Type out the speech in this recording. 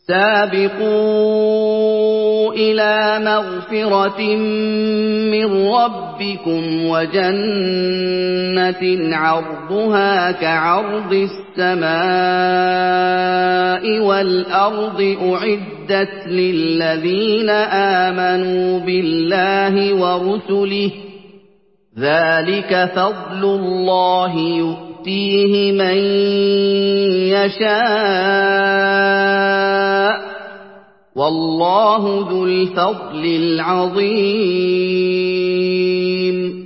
سَابِقُوا إِلَىٰ مَغْفِرَةٍ مِّن رَّبِّكُمْ وَجَنَّةٍ عَرْضُهَا كَعَرْضِ السَّمَاءِ وَالْأَرْضِ أُعِدَّتْ لِلَّذِينَ آمَنُوا بِاللَّهِ وَرُسُلِهِ ۚ ذَٰلِكَ فَضْلُ اللَّهِ يُؤْتِيهِ مَن يَشَاءُ ۚ وَاللَّهُ ذُو الْفَضْلِ الْعَظِيمِ